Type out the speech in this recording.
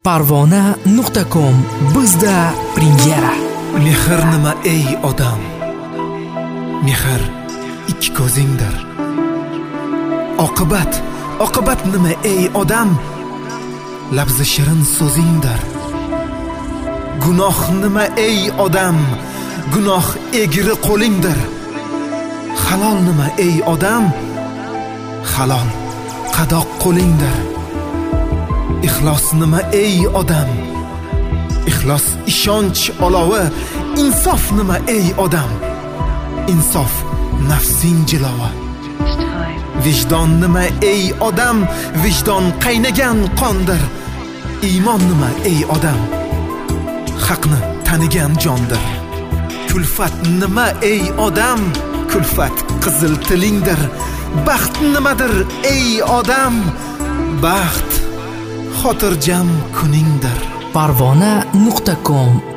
Parvona.com bizda premyera. Mehr nima ey odam? Mehr ikki ko'zingdir. Oqibat nima ey odam? Labzi shirin so'zingdir. Gunoh nima ey odam? Gunoh egri qo'lingdir. Halol nima ey odam? Halol qadoq qo'lingdir. Ixlos nima ey odam? Ixlos ishonch olovi. Insof nima ey odam? Insof nafsing jilovi. Vijdon nima ey odam? Vijdon qaynagan qondir. Iymon nima ey odam? Haqni tanigan jondir. Kulfat nima ey odam? Kulfat qizil tilingdir. Baxt nimadir ey odam? Baxt xotirjam kuningdir. Parvona.com